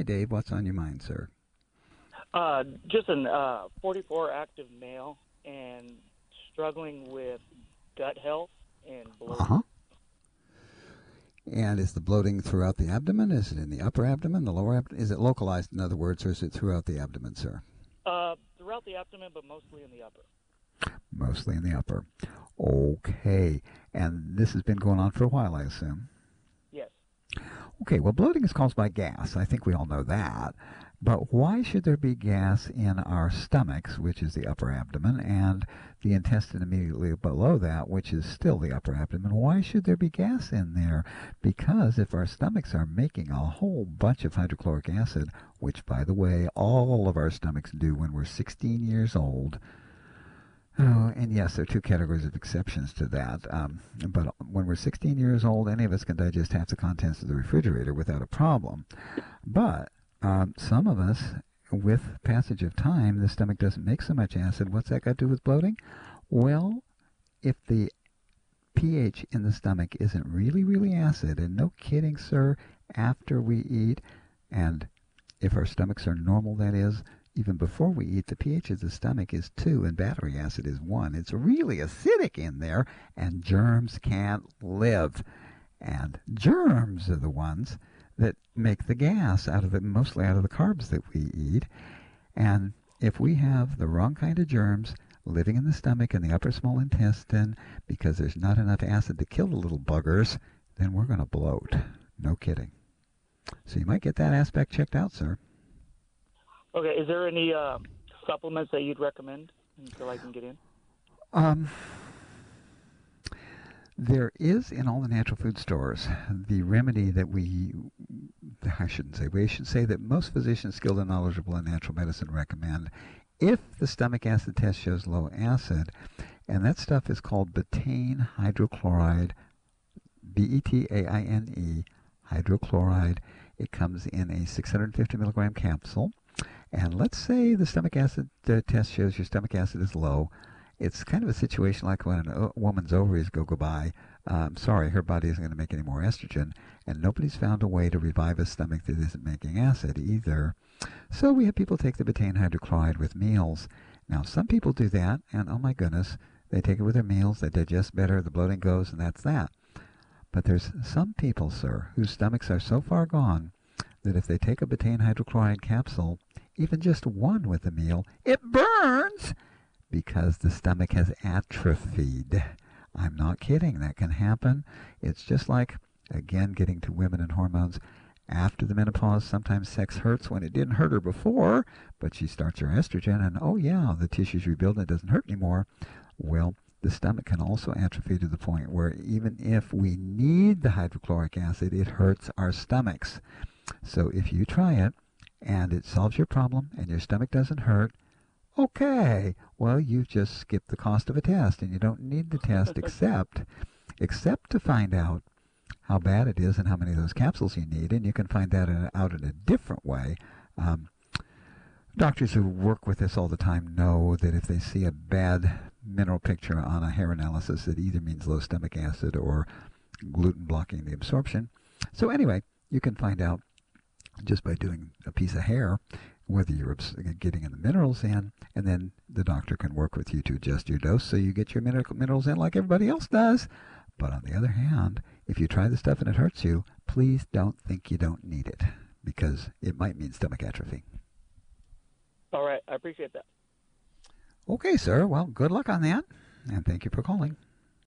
Hi, Dave. What's on your mind, sir? Just an 44 active male and struggling with gut health and bloating. Uh-huh. And is the bloating throughout the abdomen? Is it in the upper abdomen, the lower abdomen? Is it localized, in other words, or is it throughout the abdomen, sir? Throughout the abdomen, but mostly in the upper. Mostly in the upper. Okay. And this has been going on for a while, I assume. Yes. Okay, well, bloating is caused by gas. I think we all know that. But why should there be gas in our stomachs, which is the upper abdomen, and the intestine immediately below that, which is still the upper abdomen? Why should there be gas in there? Because if our stomachs are making a whole bunch of hydrochloric acid, which, by the way, all of our stomachs do when we're 16 years old. Oh, and yes, there are two categories of exceptions to that. But when we're 16 years old, any of us can digest half the contents of the refrigerator without a problem. But some of us, with passage of time, the stomach doesn't make so much acid. What's that got to do with bloating? Well, if the pH in the stomach isn't really, really acid, and no kidding, sir, after we eat, and if our stomachs are normal, that is, even before we eat, the pH of the stomach is 2 and battery acid is 1. It's really acidic in there, and germs can't live. And germs are the ones that make the gas mostly out of the carbs that we eat. And if we have the wrong kind of germs living in the stomach and the upper small intestine because there's not enough acid to kill the little buggers, then we're going to bloat. No kidding. So you might get that aspect checked out, sir. Okay. Is there any supplements that you'd recommend until I can get in? Um, There is in all the natural food stores the remedy that I shouldn't say, we should say that most physicians skilled and knowledgeable in natural medicine recommend if the stomach acid test shows low acid, and that stuff is called betaine hydrochloride, Betaine hydrochloride. It comes in a 650 milligram capsule, and let's say the stomach acid test shows your stomach acid is low. It's kind of a situation like when a woman's ovaries go by. Sorry, her body isn't going to make any more estrogen, and nobody's found a way to revive a stomach that isn't making acid either. So we have people take the betaine hydrochloride with meals. Now, some people do that, and oh my goodness, they take it with their meals, they digest better, the bloating goes, and that's that. But there's some people, sir, whose stomachs are so far gone that if they take a betaine hydrochloride capsule, even just one with a meal, it burns because the stomach has atrophied. I'm not kidding. That can happen. It's just like, again, getting to women and hormones. After the menopause, sometimes sex hurts when it didn't hurt her before, but she starts her estrogen, and oh yeah, the tissues rebuild and it doesn't hurt anymore. Well, the stomach can also atrophy to the point where even if we need the hydrochloric acid, it hurts our stomachs. So if you try it and it solves your problem and your stomach doesn't hurt, okay, well, you've just skipped the cost of a test, and you don't need the test except to find out how bad it is and how many of those capsules you need, and you can find that out in a different way. Doctors who work with this all the time know that if they see a bad mineral picture on a hair analysis, it either means low stomach acid or gluten blocking the absorption. So anyway, you can find out just by doing a piece of hair whether you're getting the minerals in, and then the doctor can work with you to adjust your dose so you get your minerals in like everybody else does. But on the other hand, if you try the stuff and it hurts you, please don't think you don't need it, because it might mean stomach atrophy. All right. I appreciate that. Okay, sir. Well, good luck on that, and thank you for calling.